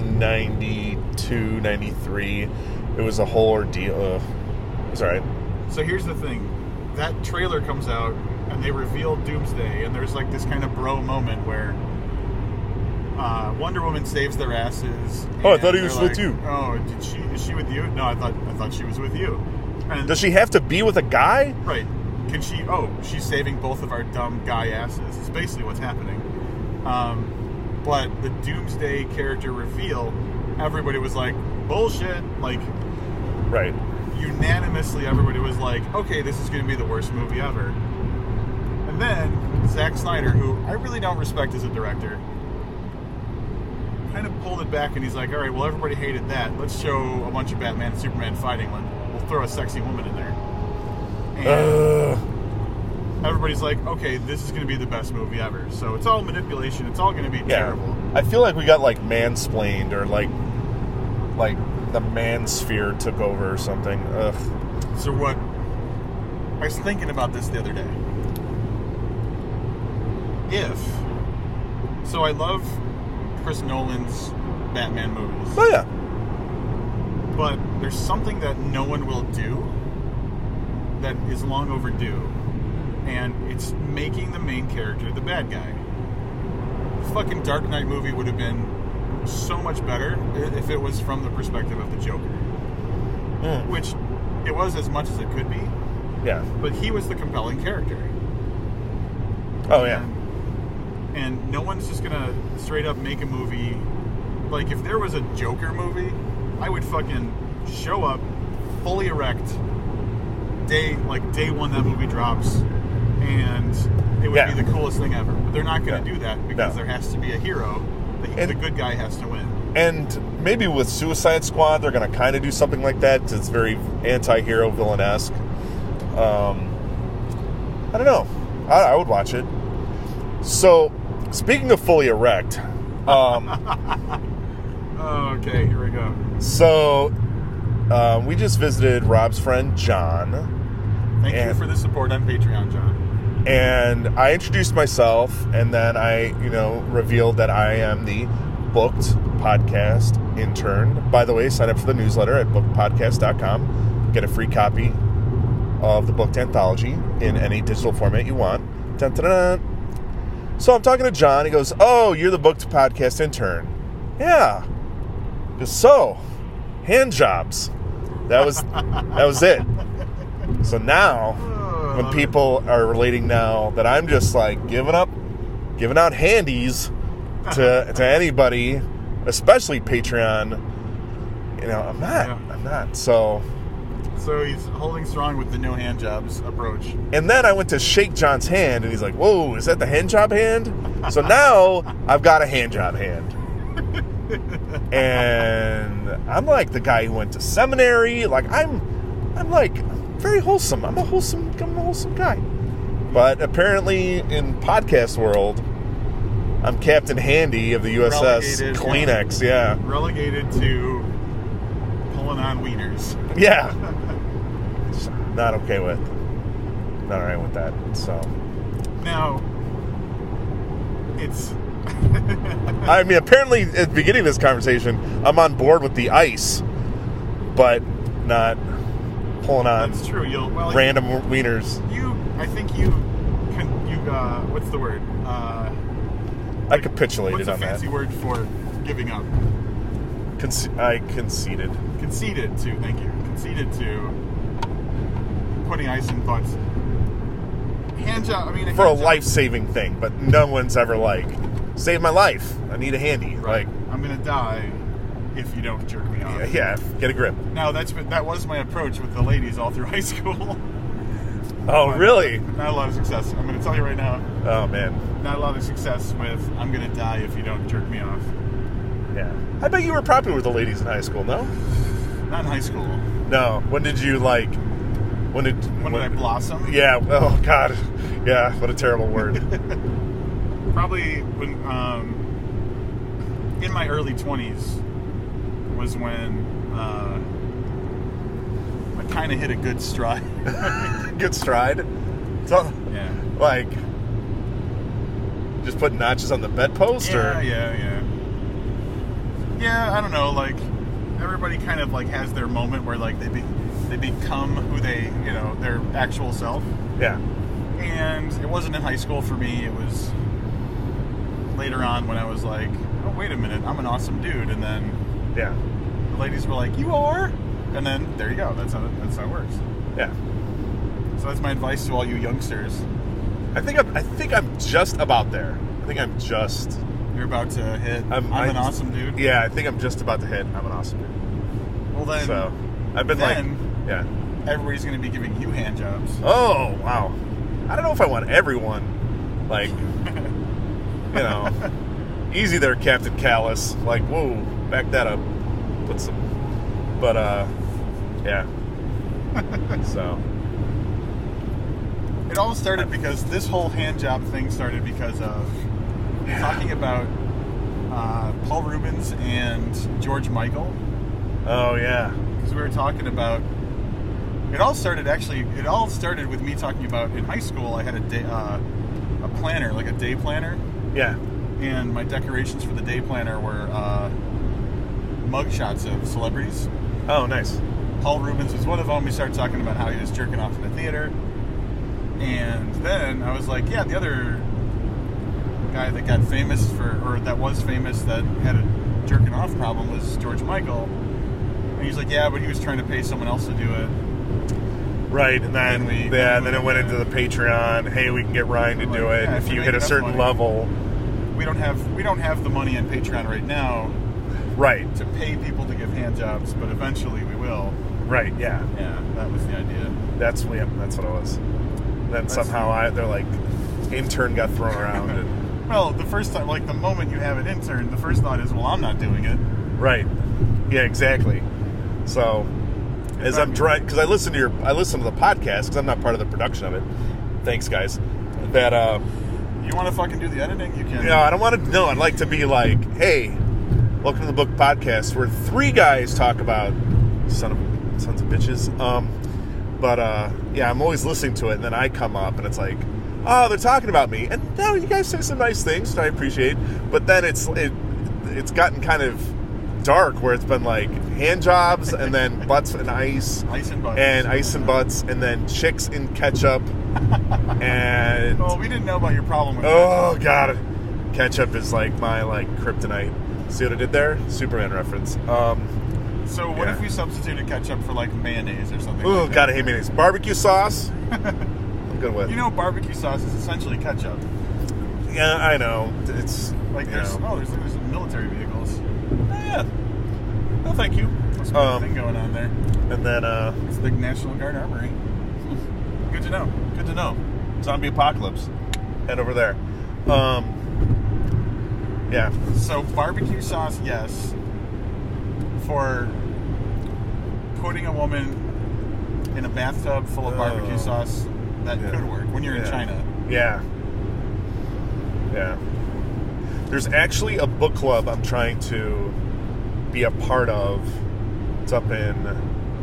1992, 93. It was a whole ordeal. It's all right. So here's the thing. That trailer comes out, and they reveal Doomsday, and there's like this kind of bro moment where Wonder Woman saves their asses. Oh, I thought he was with you. Oh, is she with you? No, I thought she was with you. And does she have to be with a guy? Right. Can she? Oh, she's saving both of our dumb guy asses. It's basically what's happening. But the Doomsday character reveal, everybody was like, bullshit. Like, right. Unanimously, everybody was like, okay, this is going to be the worst movie ever. And then Zack Snyder, who I really don't respect as a director, kind of pulled it back, and he's like, all right, well, everybody hated that. Let's show a bunch of Batman and Superman fighting. We'll throw a sexy woman in there. And everybody's like, okay, this is going to be the best movie ever. So it's all manipulation. It's all going to be terrible. I feel like we got, like, mansplained, or, like the mansphere took over or something. Ugh. So what... I was thinking about this the other day. So I love Chris Nolan's Batman movies. Oh, yeah. But there's something that no one will do that is long overdue. And it's making the main character the bad guy. The fucking Dark Knight movie would have been so much better if it was from the perspective of the Joker. Which it was as much as it could be. Yeah. But he was the compelling character. Oh, yeah. And no one's just gonna straight up make a movie. Like, if there was a Joker movie, I would fucking show up fully erect day one that movie drops, and it would be the coolest thing ever. But they're not gonna do that because there has to be a hero. The good guy has to win. And maybe with Suicide Squad, they're going to kind of do something like that, because it's very anti-hero, villain-esque. I don't know. I would watch it. So, speaking of fully erect... okay, here we go. So, we just visited Rob's friend, John. Thank you for the support on Patreon, John. And I introduced myself, and then I, revealed that I am the Booked Podcast intern. By the way, sign up for the newsletter at bookedpodcast.com. Get a free copy of the Booked Anthology in any digital format you want. Dun, dun, dun. So I'm talking to John. He goes, oh, you're the Booked Podcast intern. Yeah. Just so. Hand jobs. That was it. So now... when people are relating now that I'm just like giving out handies to anybody, especially Patreon, I'm not. So he's holding strong with the no hand jobs approach. And then I went to shake John's hand, and he's like, "Whoa, is that the hand job hand?" So now I've got a hand job hand, and I'm like the guy who went to seminary. Like I'm like. Very wholesome. I'm a wholesome guy. But apparently in podcast world, I'm Captain Handy of the USS Kleenex. Yeah. Relegated to pulling on wieners. Yeah. Not okay with. Not all right with that. So. Now, It's... I mean, apparently at the beginning of this conversation, I'm on board with the ice, but not pulling on That's true. random wieners. I think you what's the word? I capitulated what's a on that. fancy word for giving up? I conceded. Conceded to, thank you. Conceded to putting ice in butts. Hand job, I mean... For a life-saving thing, but no one's ever like, save my life. I need a handy. Right. Like, I'm going to die if you don't jerk me off. Yeah, get a grip. Now, that was my approach with the ladies all through high school. Oh, really? Not a lot of success. I'm going to tell you right now. Oh, man. Not a lot of success with, I'm going to die if you don't jerk me off. Yeah. I bet you were popular with the ladies in high school, no? Not in high school. No. When did you, like... When did I blossom? Yeah. Oh, God. Yeah, what a terrible word. Probably when, in my early 20s was when I kind of hit a good stride. Good stride? So, yeah. Like, just putting notches on the bedpost? Yeah, Yeah, I don't know, like, everybody kind of, like, has their moment where, like, they become who they, their actual self. Yeah. And it wasn't in high school for me. It was later on when I was like, oh, wait a minute, I'm an awesome dude. And then the ladies were like, you are? And then there you go. That's how it works. Yeah. So that's my advice to all you youngsters. I think I'm just about there. You're about to hit. I'm an awesome dude. Yeah, I think I'm just about to hit. I'm an awesome dude. Well then, so I've been everybody's going to be giving you hand jobs. Oh wow! I don't know if I want everyone. Like, easy there, Captain Callus. Like, whoa, back that up. Put some. But yeah. So. It all started because this whole hand job thing started because of talking about Paul Rubens and George Michael. Oh, yeah. Because we were talking about... It all started with me talking about, in high school, I had a planner, like a day planner. Yeah. And my decorations for the day planner were mugshots of celebrities. Oh, nice. Paul Rubens was one of them. We started talking about how he was jerking off in the theater. And then I was like, yeah, the other guy that got famous that was famous that had a jerking off problem was George Michael. And he's like, yeah, but he was trying to pay someone else to do it. Right, and then then it went into the Patreon. Hey, we can get Ryan to do it if you hit a certain level. We don't have the money on Patreon right now. Right. To pay people to give hand jobs, but eventually we will. Right. Yeah. Yeah, that was the idea. That's what it was. Then somehow they're like, intern got thrown around. And, well, the first time, like the moment you have an intern, the first thought is, well, I'm not doing it. Right. Yeah, exactly. So, as I'm trying, because I listen to the podcast because I'm not part of the production of it. Thanks, guys. That you want to fucking do the editing? You can. No, I don't want to. No, I'd like to be like, hey, welcome to the book podcast where three guys talk about sons of bitches. But yeah, I'm always listening to it, and then I come up, and it's like, oh, they're talking about me, and now you guys say some nice things, that I appreciate. But then it's gotten kind of dark, where it's been like hand jobs, and then butts and ice and butts, and then chicks in ketchup, and oh, we didn't know about your problem with ketchup. God, ketchup is like my kryptonite. See what I did there? Superman reference. So what if we substituted ketchup for like mayonnaise or something? Oh, like gotta hate mayonnaise. Barbecue sauce. I'm good with. Barbecue sauce is essentially ketchup. Yeah, I know. It's like there's military vehicles. Yeah. No, thank you. There's a thing going on there. And then it's the National Guard Armory. Good to know. Good to know. Zombie apocalypse. Head over there. Yeah. So barbecue sauce, yes. For putting a woman in a bathtub full of barbecue sauce, that could work when you're in China. Yeah. Yeah. There's actually a book club I'm trying to be a part of. It's up in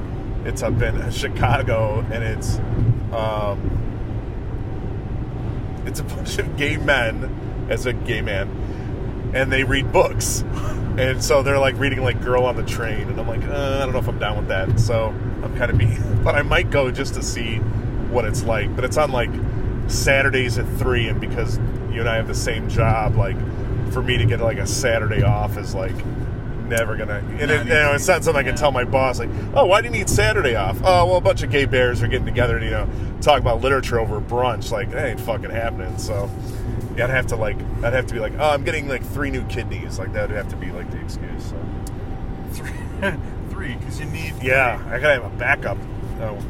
Chicago, and it's a bunch of gay men as a gay man, and they read books. And so they're like reading like Girl on the Train, and I'm like, I don't know if I'm down with that. So I'm kind of but I might go just to see what it's like. But it's on like Saturdays at 3, and because you and I have the same job, like for me to get like a Saturday off is like never gonna. And it's not something I can tell my boss, like, oh, why do you need Saturday off? Oh, well, a bunch of gay bears are getting together and talk about literature over brunch. Like, that ain't fucking happening. So. Yeah, I'd have to be like, oh, I'm getting like 3 new kidneys. Like that would have to be like the excuse. So. 3, because you need. Yeah, I gotta have a backup. Oh.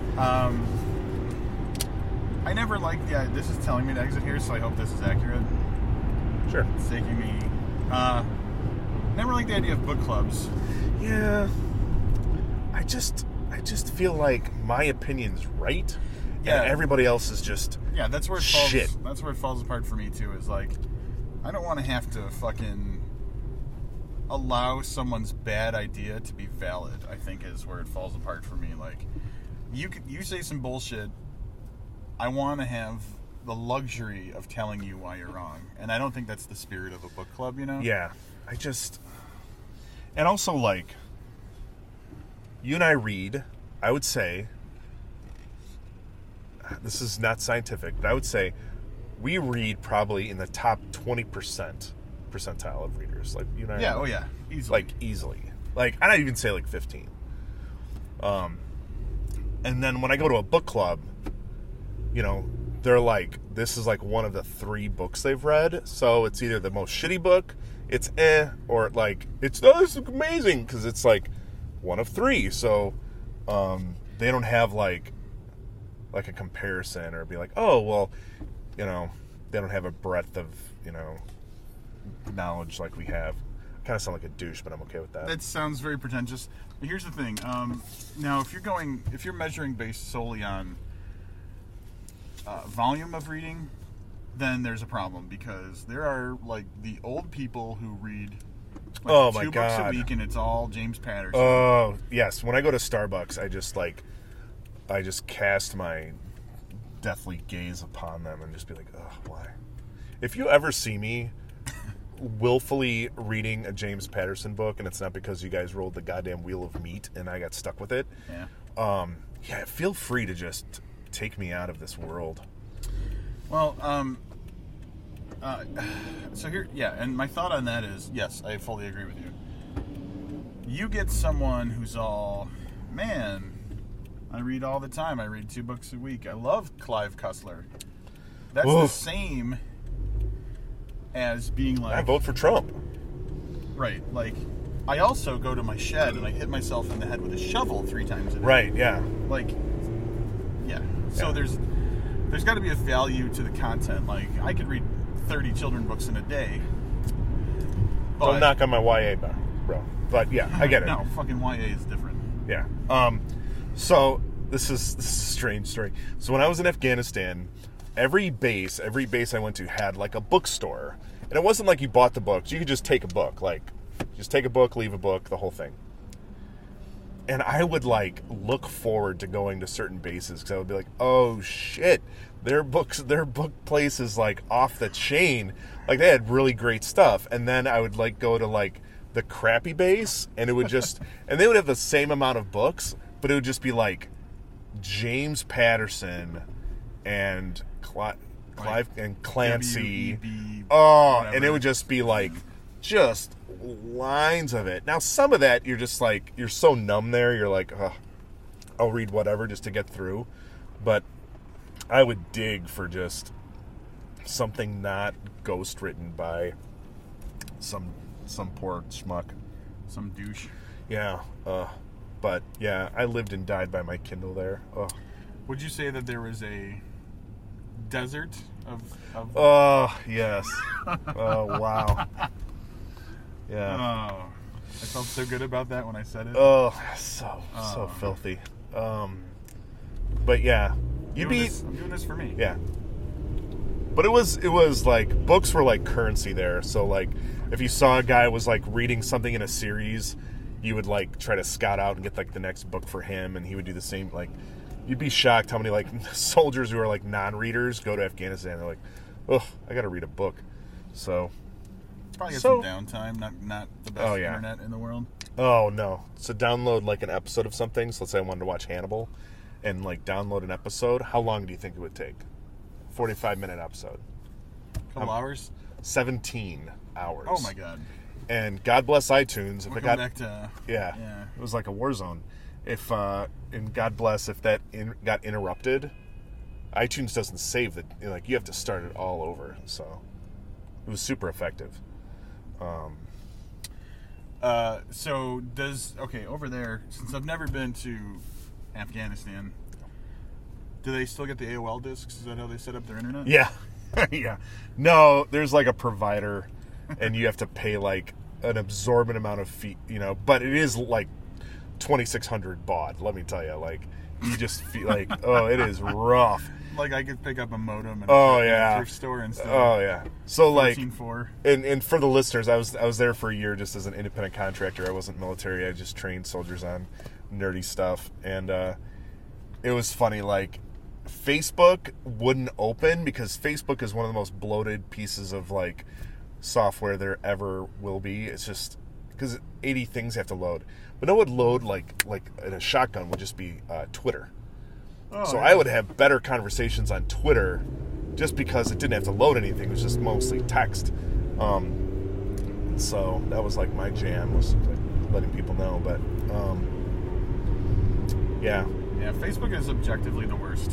I never liked. Yeah, this is telling me to exit here, so I hope this is accurate. Sure. It's taking me. Never liked the idea of book clubs. Yeah. I just feel like my opinion's right. Yeah. And everybody else is just. Yeah, that's where it falls. Shit. That's where it falls apart for me too. Is like, I don't want to have to fucking allow someone's bad idea to be valid. I think is where it falls apart for me. Like, you say some bullshit. I want to have the luxury of telling you why you're wrong, and I don't think that's the spirit of a book club. Yeah, and also like, you and I read. I would say. This is not scientific, but I would say we read probably in the top 20% percentile of readers. Like, you know. Yeah. Oh yeah. Easily. Like easily. Like, I don't even say like 15. And then when I go to a book club, they're like, this is like one of the 3 books they've read. So it's either the most shitty book, it's or like this is amazing because it's like one of 3. So they don't have like a comparison or be like, oh, well, they don't have a breadth of, knowledge like we have. I kind of sound like a douche, but I'm okay with that. That sounds very pretentious. But here's the thing. Now, if you're measuring based solely on volume of reading, then there's a problem because there are like the old people who read like 2 books a week and it's all James Patterson. Oh, yes. When I go to Starbucks, I just cast my deathly gaze upon them and just be like, oh, why? If you ever see me willfully reading a James Patterson book, and it's not because you guys rolled the goddamn wheel of meat and I got stuck with it, feel free to just take me out of this world. Well, so here, and my thought on that is, yes, I fully agree with you. You get someone who's all, man, I read all the time. I read 2 books a week. I love Clive Cussler. That's the same as being like... I vote for Trump. Right. Like, I also go to my shed and I hit myself in the head with a shovel 3 times a day. Right, yeah. Like, yeah. So there's got to be a value to the content. Like, I could read 30 children books in a day. But, don't knock on my YA bar, bro. But, yeah, I get it. No, fucking YA is different. Yeah. So this is a strange story. So when I was in Afghanistan, every base I went to had like a bookstore, and it wasn't like you bought the books. You could just take a book, like just take a book, leave a book, the whole thing. And I would like look forward to going to certain bases because I would be like, oh shit, their book place is like off the chain. Like they had really great stuff, and then I would like go to like the crappy base, and it would just and they would have the same amount of books. But it would just be like James Patterson and Clive and Clancy. Whatever. And it would just be like just lines of it. Now, some of that you're just like, you're so numb there. You're like, I'll read whatever just to get through. But I would dig for just something not ghost written by some poor schmuck. Some douche. Yeah. But, yeah, I lived and died by my Kindle there. Oh. Would you say that there was a desert of... Oh, yes. Oh, wow. Yeah. Oh, I felt so good about that when I said it. Oh, so filthy. But, yeah. I'm doing this for me. Yeah. But it was like, books were like currency there. So, like, if you saw a guy was, like, reading something in a series... You would like try to scout out and get like the next book for him, and he would do the same. Like, you'd be shocked how many like soldiers who are like non-readers go to Afghanistan. They're like, "Oh, I got to read a book." So probably get some downtime. Not the best internet in the world. Oh no! So download like an episode of something. So let's say I wanted to watch Hannibal, and like download an episode. How long do you think it would take? 45-minute episode. Couple hours. 17 hours. Oh my god! And God bless iTunes. If we'll it got back to it was like a war zone. If and God bless if that got interrupted, iTunes doesn't save that. Like you have to start it all over. So it was super effective. So over there, since I've never been to Afghanistan, do they still get the AOL discs? Is that how they set up their internet? Yeah. Yeah. No, there's like a provider and you have to pay like an absorbent amount of fee, but it is like 2,600 baud, let me tell you. Like, you just feel like, it is rough. Like, I could pick up a modem and a thrift store and stuff. Oh, yeah. So, like, 14.4. And for the listeners, I was there for a year just as an independent contractor. I wasn't military. I just trained soldiers on nerdy stuff. And it was funny, like, Facebook wouldn't open because Facebook is one of the most bloated pieces of, like, software there ever will be. It's just because 80 things have to load. But no one would load like in a shotgun would just be Twitter. I would have better conversations on Twitter just because it didn't have to load anything. It was just mostly text. So that was like my jam, was like letting people know. But yeah, Facebook is objectively the worst.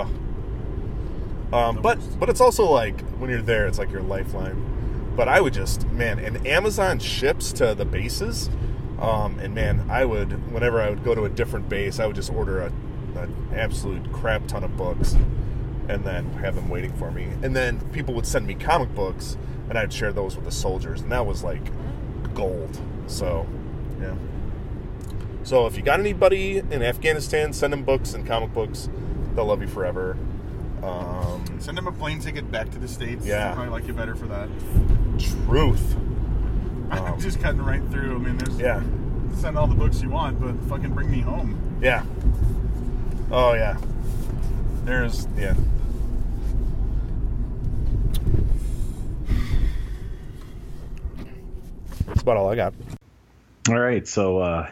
But it's also like when you're there, it's like your lifeline. But I would just, and Amazon ships to the bases. I would, whenever I would go to a different base, I would just order an absolute crap ton of books and then have them waiting for me. And then people would send me comic books, and I'd share those with the soldiers, and that was like gold. So, yeah. So if you got anybody in Afghanistan, send them books and comic books. They'll love you forever. Send them a plane ticket back to the States. Yeah. They'll probably like you better for that. Truth. I'm just cutting right through. I mean, send all the books you want, but fucking bring me home. Yeah. Oh, yeah. That's about all I got. All right, so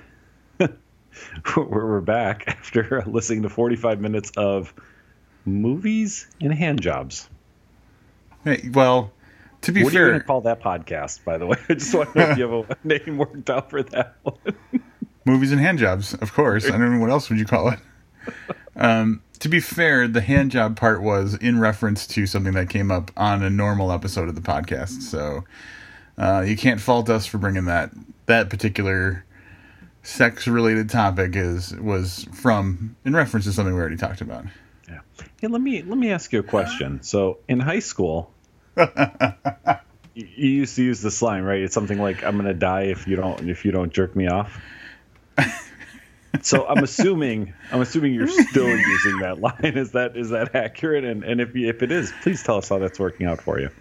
we're back after listening to 45 minutes of movies and hand jobs. Hey, well, to be fair, what are you going to call that podcast, by the way? I just want to know if you have a name worked out for that one. Movies and hand jobs, of course. I don't know what else would you call it. To be fair, the hand job part was in reference to something that came up on a normal episode of the podcast. So you can't fault us for bringing that particular sex-related topic was in reference to something we already talked about. Yeah. Hey, let me ask you a question. So in high school, you used to use this line, right? It's something like, "I'm gonna die if you don't jerk me off." So I'm assuming you're still using that line. Is that accurate? And if it is, please tell us how that's working out for you.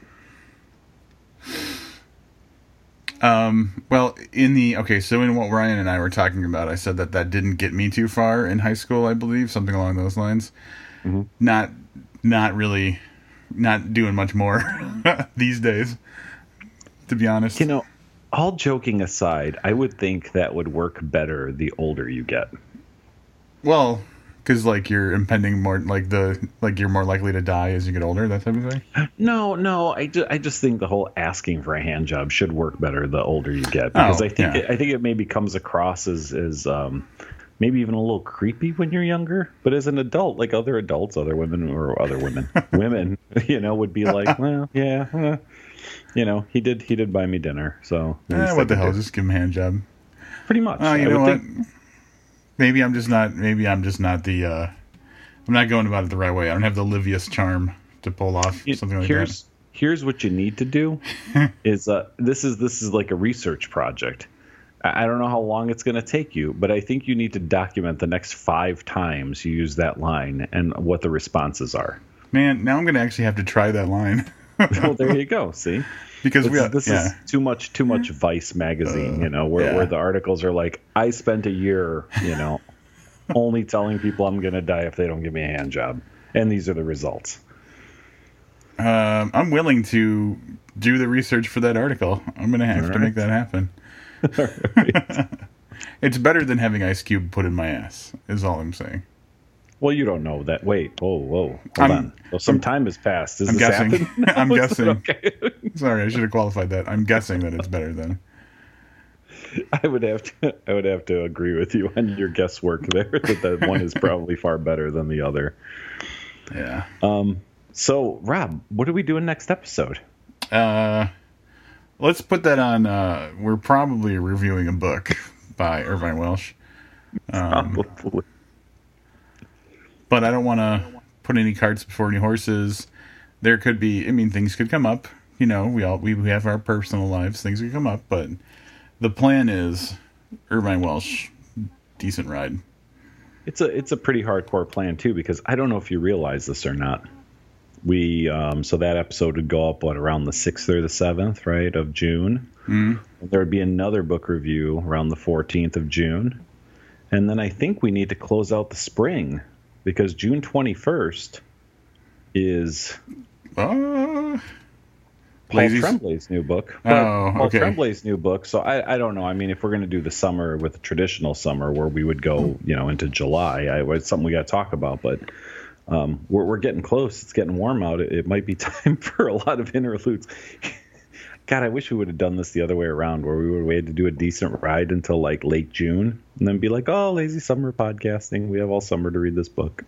Well, so in what Ryan and I were talking about, I said that didn't get me too far in high school, I believe, something along those lines. Mm-hmm. Not really, not doing much more these days, to be honest. All joking aside, I would think that would work better the older you get. Well, because you're impending more, you're more likely to die as you get older, that type of thing. No, I just think the whole asking for a hand job should work better the older you get, because I think it maybe comes across as maybe even a little creepy when you're younger, but as an adult, like other adults, women, would be like, well, yeah. He did buy me dinner, so what the hell? Just give him a hand job. Pretty much. You know what? Maybe I'm just not the. I'm not going about it the right way. I don't have the Livius charm to pull off something like that. Here's what you need to do. Is this is like a research project. I don't know how long it's going to take you, but I think you need to document the next 5 times you use that line and what the responses are. Man, now I'm going to actually have to try that line. Well, there you go. See, because this is too much Vice magazine, where the articles are like, I spent a year, only telling people I'm going to die if they don't give me a hand job, and these are the results. I'm willing to do the research for that article. I'm going to have to make that happen. It's better than having Ice Cube put in my ass, is all I'm saying. Well, you don't know that. Wait, whoa, hold on. Well, some time has passed. I'm guessing. I'm guessing. Okay? Sorry, I should have qualified that. I'm guessing that it's better than. I would have to agree with you on your guesswork there that one is probably far better than the other. Yeah. So, Rob, what are we doing next episode? Let's put that on. We're probably reviewing a book by Irvine Welsh. Probably. But I don't want to put any carts before any horses. There could be, I mean, things could come up. You know, we have our personal lives. Things could come up, but the plan is Irvine Welsh, decent ride. It's a pretty hardcore plan too, because I don't know if you realize this or not. We so that episode would go up around the 6th or the 7th, right, of June. Mm-hmm. There would be another book review around the 14th of June, and then I think we need to close out the spring because June 21st is Paul Tremblay's new book. Paul Tremblay's new book. So I don't know. I mean, if we're going to do the summer with a traditional summer where we would go, into July, it's something we got to talk about. But we're getting close. It's getting warm out. It might be time for a lot of interludes. God, I wish we would have done this the other way around, where we would have waited to do a decent ride until like late June, and then be like, "Oh, lazy summer podcasting. We have all summer to read this book."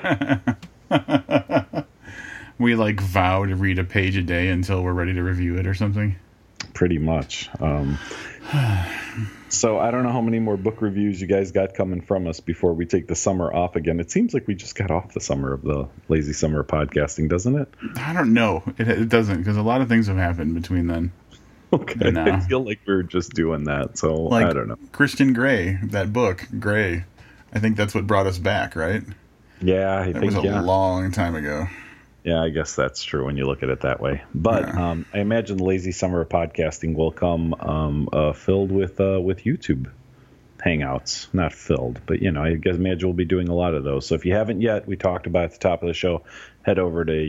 We vow to read a page a day until we're ready to review it or something. Pretty much. So I don't know how many more book reviews you guys got coming from us before we take the summer off again. It seems like we just got off the summer of the lazy summer podcasting, doesn't it? I don't know. It doesn't, because a lot of things have happened between then. Okay. I feel like we were just doing that, so I don't know. Christian Grey, that book, Grey. I think that's what brought us back, right? Yeah, I think it was a long time ago. Yeah, I guess that's true when you look at it that way. But I imagine the lazy summer of podcasting will come filled with YouTube hangouts. Not filled, but I guess imagine we'll be doing a lot of those. So if you haven't yet, we talked about at the top of the show, head over to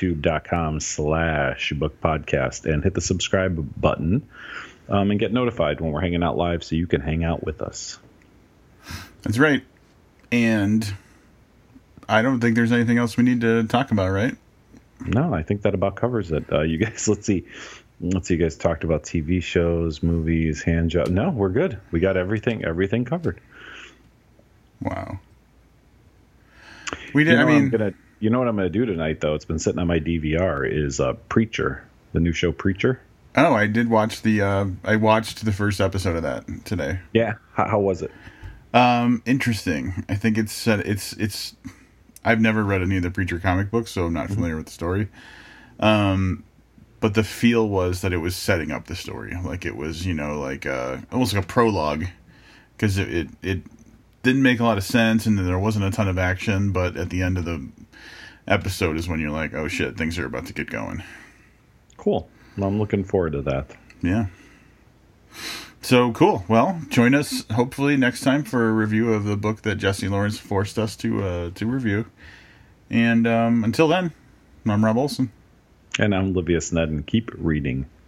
youtube.com/bookpodcast and hit the subscribe button and get notified when we're hanging out live so you can hang out with us. That's right. And I don't think there's anything else we need to talk about, right? No, I think that about covers it. You guys, let's see. You guys talked about TV shows, movies, hand job. No, we're good. We got everything covered. Wow. We did. You know what I'm gonna do tonight, though? It's been sitting on my DVR. Is Preacher, the new show Preacher? Oh, I did watch I watched the first episode of that today. Yeah. How was it? Interesting. I think it's. I've never read any of the Preacher comic books, so I'm not familiar with the story. But the feel was that it was setting up the story. Like it was, almost like a prologue. Because it didn't make a lot of sense, and there wasn't a ton of action, but at the end of the episode is when you're like, oh shit, things are about to get going. Cool. Well, I'm looking forward to that. Yeah. So cool. Well, join us hopefully next time for a review of the book that Jesse Lawrence forced us to review. And until then, I'm Rob Olson. And I'm Livius Ned, and keep reading.